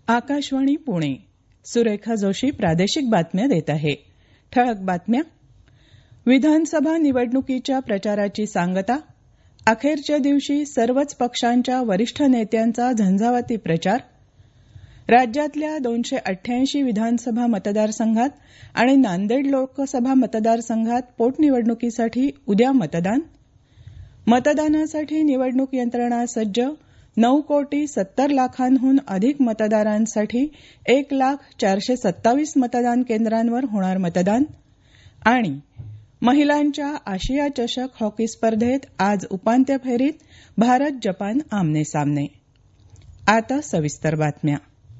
आकाशवाणी पुणे. सुरेखा जोशी प्रादेशिक बातम्या देत आहे. ठळक बातम्या. विधानसभा निवडणुकीच्या प्रचाराची सांगता. अखेरच्या दिवशी सर्वच पक्षांच्या वरिष्ठ नेत्यांचा झंझावाती प्रचार. राज्यातल्या 288 विधानसभा मतदारसंघात आणि नांदेड लोकसभा मतदारसंघात पोटनिवडणुकीसाठी उद्या मतदान. मतदानासाठी निवडणूक यंत्रणा सज्ज. 9,70,00,000हून अधिक मतदारांसाठी 1,04,27 मतदान केंद्रांवर होणार मतदान. आणि महिलांच्या आशिया चषक हॉकी स्पर्धेत आज उपांत्य फेरीत भारत जपान आमनेसामने. आता सविस्तर बातम्या.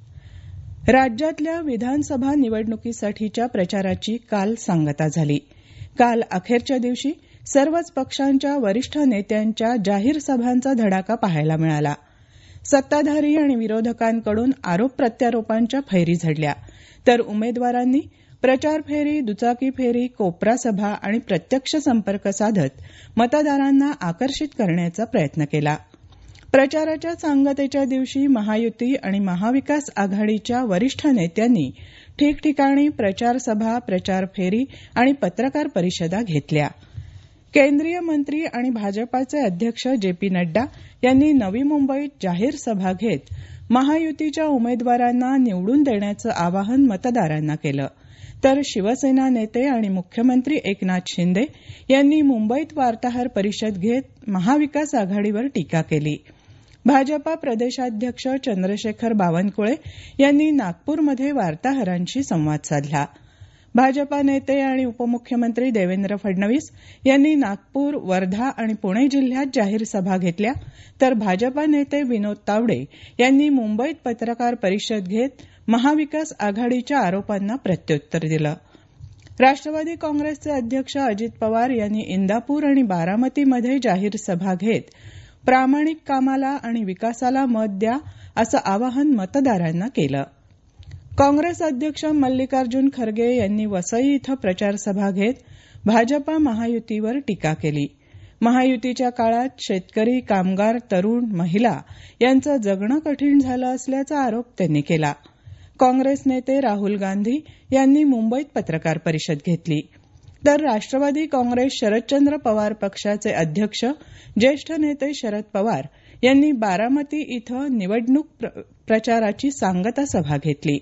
राज्यातल्या विधानसभा निवडणुकीसाठीच्या प्रचाराची काल सांगता झाली. काल अखेरच्या दिवशी सर्वच पक्षांच्या वरिष्ठ नेत्यांच्या जाहीर सभांचा धडाका पाहायला मिळाला. सत्ताधारी आणि विरोधकांकडून आरोप प्रत्यारोपांच्या फैरी झडल्या तर उमेदवारांनी प्रचार फेरी, दुचाकी फेरी, कोपरा सभा आणि प्रत्यक्ष संपर्क साधत मतदारांना आकर्षित करण्याचा प्रयत्न केला. प्रचाराच्या सांगतेच्या दिवशी महायुती आणि महाविकास आघाडीच्या वरिष्ठ नेत्यांनी ठिकठिकाणी प्रचार सभा, प्रचार फेरी आणि पत्रकार परिषदा घेतल्या. केंद्रीय मंत्री आणि भाजपाचे अध्यक्ष जे पी नड्डा यांनी नवी मुंबईत जाहीर सभा घेत महायुतीच्या उमेदवारांना निवडून देण्याचं आवाहन मतदारांना केलं. तर शिवसेना नेते आणि मुख्यमंत्री एकनाथ शिंदे यांनी मुंबईत वार्ताहर परिषद घेत महाविकास आघाडीवर टीका केली. भाजपा प्रदेशाध्यक्ष चंद्रशेखर बावनकुळे यांनी नागपूरमध्ये वार्ताहरांशी संवाद साधला. भाजपा नेते आणि उपमुख्यमंत्री देवेंद्र फडणवीस यांनी नागपूर, वर्धा आणि पुणे जिल्ह्यात जाहीर सभा घेतल्या तर भाजपा नेते विनोद तावडे यांनी मुंबईत पत्रकार परिषद घेत महाविकास आघाडीच्या आरोपांना प्रत्युत्तर दिलं. राष्ट्रवादी काँग्रेसचे अध्यक्ष अजित पवार यांनी इंदापूर आणि बारामतीमध्ये जाहीर सभा घेत प्रामाणिक कामाला आणि विकासाला मत द्या असं आवाहन मतदारांना केलं. काँग्रेस अध्यक्ष मल्लिकार्जुन खरगे यांनी वसई इथं प्रचार सभा घेत भाजपा महायुतीवर टीका केली. महायुतीच्या काळात शेतकरी, कामगार, तरुण, महिला यांचं जगणं कठीण झालं असल्याचा आरोप त्यांनी केला. काँग्रेस नेते राहुल गांधी यांनी मुंबईत पत्रकार परिषद घेतली. तर राष्ट्रवादी काँग्रेस शरदचंद्र पवार पक्षाचे अध्यक्ष ज्येष्ठ नेते शरद पवार यांनी बारामती इथं निवडणूक प्रचाराची सांगता सभा घेतली.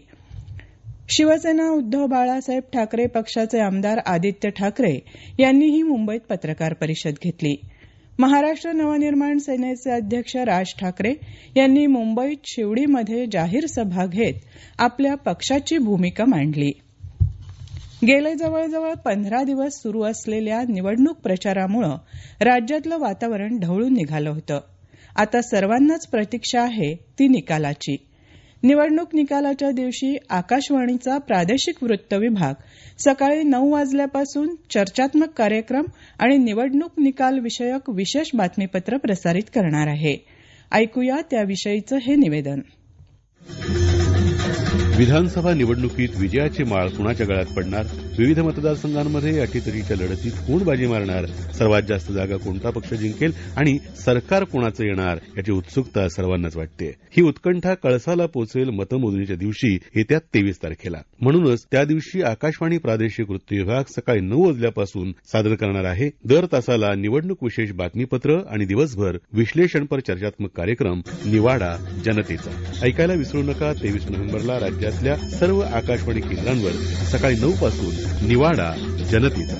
शिवसेना उद्धव बाळासाहेब ठाकरे पक्षाचे आमदार आदित्य ठाकरे यांनीही मुंबईत पत्रकार परिषद घेतली. महाराष्ट्र नवनिर्माण सेनेचे अध्यक्ष राज ठाकरे यांनी मुंबईत शिवडीमध्ये जाहीर सभा घेत आपल्या पक्षाची भूमिका मांडली. गेले जवळजवळ 15 दिवस सुरू असलेल्या निवडणूक प्रचारामुळे राज्यातलं वातावरण ढवळून निघालं होतं. आता सर्वांनाच प्रतीक्षा आहे ती निकालाची. निवडणूक निकालाच्या दिवशी आकाशवाणीचा प्रादेशिक वृत्त विभाग सकाळी 9 वाजल्यापासून चर्चात्मक कार्यक्रम आणि निवडणूक निकाल विषयक विशेष बातमीपत्र प्रसारित करणार आहे. ऐकूया त्याविषयीचं हे निवेदन. विधानसभा निवडणुकीत विजयाची माळ कुणाच्या गळ्यात पडणार? विविध मतदारसंघांमध्ये अटीतटीच्या लढतीत कोण बाजी मारणार? सर्वात जास्त जागा कोणता पक्ष जिंकेल आणि सरकार कोणाचं येणार याची उत्सुकता सर्वांनाच वाटते. ही उत्कंठा कळसाला पोचेल मतमोजणीच्या दिवशी येत्या 23 तारखेला. म्हणूनच त्या दिवशी आकाशवाणी प्रादेशिक वृत्त विभाग सकाळी 9 वाजल्यापासून सादर करणार आहे दर तासाला निवडणूक विशेष बातमीपत्र आणि दिवसभर विश्लेषणपर चर्चात्मक कार्यक्रम निवाडा जनतेचा. ऐकायला विसरू नका. 23 नोव्हेंबरला राज्यातल्या सर्व आकाशवाणी केंद्रांवर सकाळी 9 पासून निवाडा जनतेचा.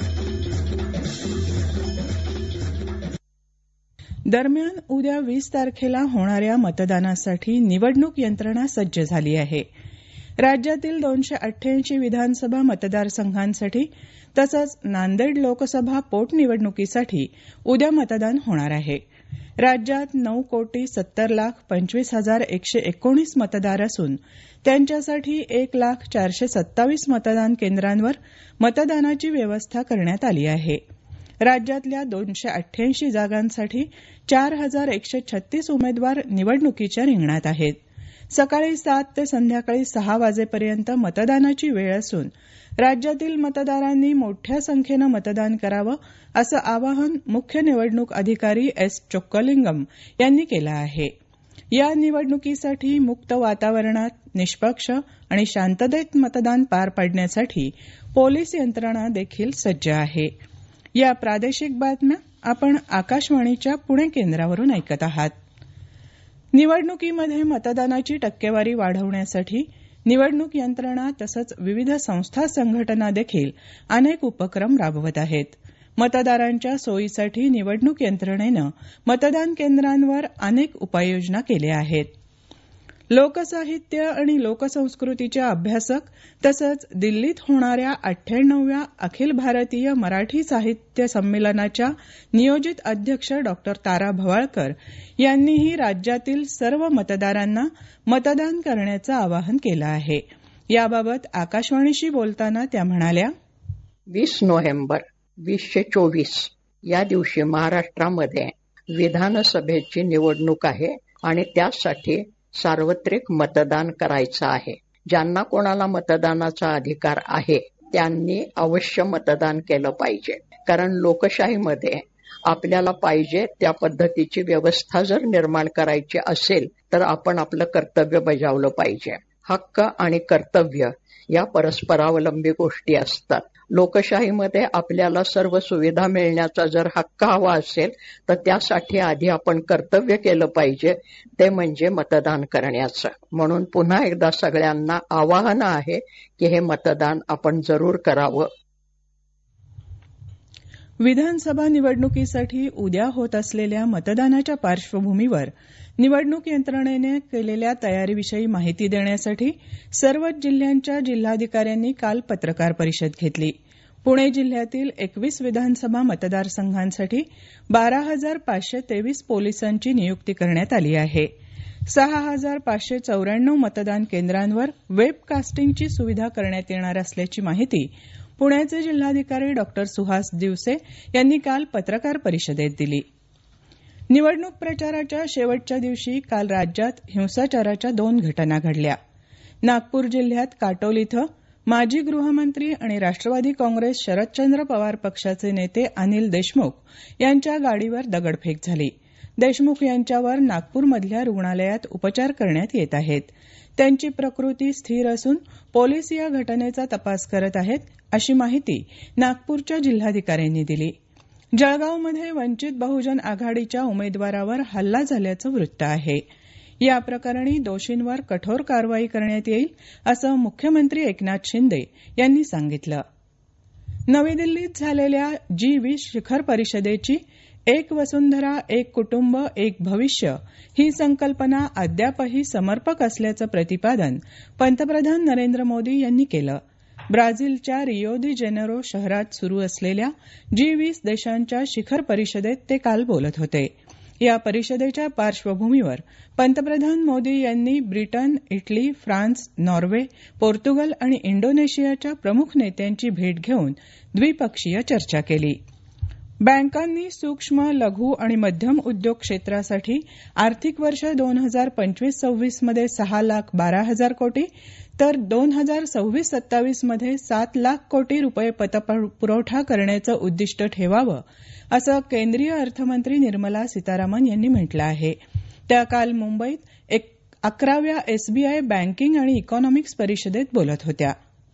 दरम्यान उद्या 20 तारखेला होणाऱ्या मतदानासाठी निवडणूक यंत्रणा सज्ज झाली आहे. राज्यातील 288 विधानसभा मतदारसंघांसाठी तसंच नांदेड लोकसभा पोटनिवडणुकीसाठी उद्या मतदान होणार आहे. राज्यात 9,70,25,119 मतदार असून त्यांच्यासाठी 1,04,27 मतदान केंद्रांवर मतदानाची व्यवस्था करण्यात आली आहे. राज्यातल्या 288 जागांसाठी 4,136 उमेदवार निवडणुकीच्या रिंगणात आहेत. सकाळी 7 ते संध्याकाळी 6 वाजेपर्यंत मतदानाची वेळ असून राज्यातील मतदारांनी मोठ्या संख्येनं मतदान करावं असं आवाहन मुख्य निवडणूक अधिकारी एस चोक्कलिंगम यांनी केलं आहे. या निवडणुकीसाठी मुक्त वातावरणात निष्पक्ष आणि शांततेत मतदान पार पाडण्यासाठी पोलीस यंत्रणा देखील सज्ज आहे. या प्रादेशिक बातम्या आपण आकाशवाणीच्या पुणे केंद्रावरून ऐकत आहात. निवडणुकीमध्ये मतदानाची टक्केवारी वाढवण्यासाठी निवडणूक यंत्रणा तसंच विविध संस्था संघटना देखील अनेक उपक्रम राबवत आहेत. मतदारांच्या सोयीसाठी निवडणूक यंत्रणेनं मतदान केंद्रांवर अनेक उपाययोजना केल्या आहेत. लोकसाहित्य आणि लोकसंस्कृतीच्या अभ्यासक तसंच दिल्लीत होणाऱ्या 98व्या अखिल भारतीय मराठी साहित्य संमेलनाच्या नियोजित अध्यक्ष डॉक्टर तारा भवाळकर यांनीही राज्यातील सर्व मतदारांना मतदान करण्याचं आवाहन केलं आहे. याबाबत आकाशवाणीशी बोलताना त्या म्हणाल्या, 20 नोव्हेंबर 2024 या दिवशी महाराष्ट्रामध्ये विधानसभेची निवडणूक आहे आणि त्यासाठी सार्वत्रिक मतदान करायचं आहे. ज्यांना कोणाला मतदानाचा अधिकार आहे त्यांनी अवश्य मतदान केलं पाहिजे. कारण लोकशाहीमध्ये आपल्याला पाहिजे त्या पद्धतीची व्यवस्था जर निर्माण करायची असेल तर आपण आपलं कर्तव्य बजावलं पाहिजे. हक्क आणि कर्तव्य या परस्परावलंबी गोष्टी असतात. लोकशाहीमध्ये आपल्याला सर्व सुविधा मिळण्याचा जर हक्क हवा असेल तर त्यासाठी आधी आपण कर्तव्य केलं पाहिजे, ते म्हणजे मतदान करण्याचं. म्हणून पुन्हा एकदा सगळ्यांना आवाहन आहे की हे मतदान आपण जरूर करावं. विधानसभा निवडणुकीसाठी उद्या होत असलेल्या मतदानाच्या पार्श्वभूमीवर निवडणूक यंत्रणेने केलेल्या तयारीविषयी माहिती देण्यासाठी सर्वच जिल्ह्यांच्या जिल्हाधिकाऱ्यांनी काल पत्रकार परिषद घेतली. पुणे जिल्ह्यातील 21 विधानसभा मतदारसंघांसाठी 12,523 पोलिसांची नियुक्ती करण्यात आली आहे. 6,594 मतदान केंद्रांवर वेबकास्टिंगची सुविधा करण्यात येणार असल्याची माहिती पुण्याचे जिल्हाधिकारी डॉक्टर सुहास दिवसे यांनी काल पत्रकार परिषदेत दिली. निवडणूक प्रचाराच्या शेवटच्या दिवशी काल राज्यात हिंसाचाराच्या 2 घटना घडल्या. नागपूर जिल्ह्यात काटोल इथं माजी गृहमंत्री आणि राष्ट्रवादी काँग्रेस शरदचंद्र पवार पक्षाचे नेते अनिल देशमुख यांच्या गाडीवर दगडफेक झाली. देशमुख यांच्यावर नागपूरमधल्या रुग्णालयात उपचार करण्यात येत आहेत. त्यांची प्रकृती स्थिर असून पोलीस या घटनेचा तपास करत आहेत, अशी माहिती नागपूरच्या जिल्हाधिकाऱ्यांनी दिली. जळगावमध्ये वंचित बहुजन आघाडीच्या उमेदवारावर हल्ला झाल्याचं वृत्त आहे. या प्रकरणी दोषींवर कठोर कारवाई करण्यात येईल, असं मुख्यमंत्री एकनाथ शिंदे यांनी सांगितलं. नवी दिल्लीत झालेल्या G20 शिखर परिषदेची एक वसुंधरा एक कुटुंब एक भविष्य ही संकल्पना अद्यापही समर्पक असल्याचं प्रतिपादन पंतप्रधान नरेंद्र मोदी यांनी केलं. ब्राझीलच्या रियो दी जेनेरो शहरात सुरू असलेल्या G20 देशांच्या शिखर परिषदेत ते काल बोलत होते. या परिषदेच्या पार्श्वभूमीवर पंतप्रधान मोदी यांनी Britain, Italy, France, Norway, Portugal आणि इंडोनेशियाच्या प्रमुख नेत्यांची भेट घेऊन द्विपक्षीय चर्चा केली. बँकांनी सूक्ष्म, लघु आणि मध्यम उद्योग क्षेत्रासाठी आर्थिक वर्ष 2025-26 मध्ये 6,12,000 कोटी तर 2026-27 मध्ये 7 लाख कोटी रुपये पतपुरवठा करण्याचं उद्दिष्ट ठेवावं, असं केंद्रीय अर्थमंत्री निर्मला सीतारामन यांनी म्हटलं आहे. त्या काल मुंबईत 11व्या SBI बँकिंग आणि इकॉनॉमिक्स परिषदेत बोलत होत्या.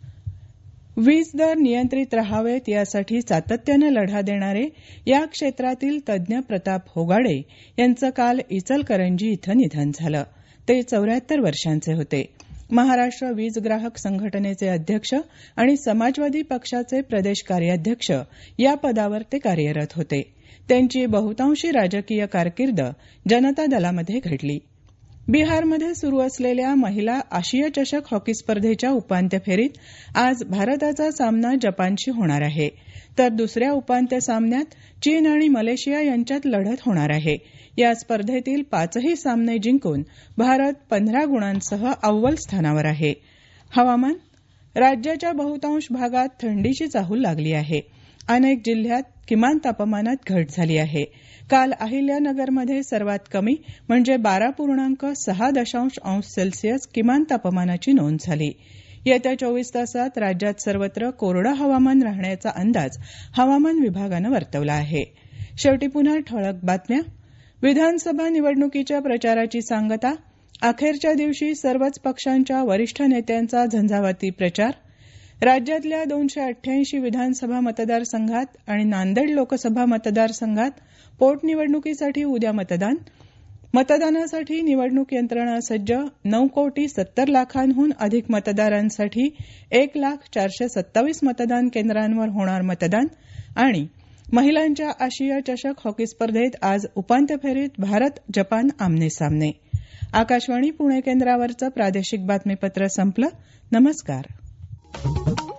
वीज दर नियंत्रित राहावेत यासाठी सातत्यानं लढा देणारे या क्षेत्रातील तज्ज्ञ प्रताप होगाडे यांचं काल इचलकरंजी इथं निधन झालं. ते 74 वर्षांचे होते. महाराष्ट्र वीज ग्राहक संघटनेचे अध्यक्ष आणि समाजवादी पक्षाचे प्रदेश कार्याध्यक्ष या पदावर ते कार्यरत होते. त्यांची बहुतांशी राजकीय कारकीर्द जनता दलामध्ये घडली. बिहारमध्ये सुरू असलेल्या महिला आशिया चषक हॉकी स्पर्धेच्या उपांत्य फेरीत आज भारताचा सामना जपानशी होणार आहे. तर दुसऱ्या उपांत्य सामन्यात चीन आणि मलेशिया यांच्यात लढत होणार आहे. या स्पर्धेतील 5ही सामने जिंकून भारत 15 गुणांसह अव्वल स्थानावर आहे. हवामान. राज्याच्या बहुतांश भागात थंडीची चाहूल लागली आहे. अनेक जिल्ह्यात किमान तापमानात घट झाली आहे. काल अहिल्यानगरमध्ये सर्वात कमी म्हणजे 12.6 अंश सेल्सिअस किमान तापमानाची नोंद झाली. येत्या 24 तासात राज्यात सर्वत्र कोरडं हवामान राहण्याचा अंदाज हवामान विभागानं वर्तवला आहे. शेवटी पुन्हा ठळक बातम्या. विधानसभा निवडणुकीच्या प्रचाराची सांगता अखेरच्या दिवशी सर्वच पक्षांच्या वरिष्ठ नेत्यांचा झंझावाती प्रचार राज्यातल्या 288 विधानसभा मतदारसंघात आणि नांदेड लोकसभा मतदारसंघात पोटनिवडणुकीसाठी उद्या मतदानासाठी निवडणूक यंत्रणा सज्ज 9,70,00,000हून अधिक मतदारांसाठी 1,04,27 मतदान केंद्रांवर होणार मतदान आणि महिलांच्या आशिया चषक हॉकी स्पर्धेत आज उपांत्य फेरीत भारत जपान आमने सामने. आकाशवाणी पुणे केंद्रावरचं प्रादेशिक बातमीपत्र संपलं. नमस्कार.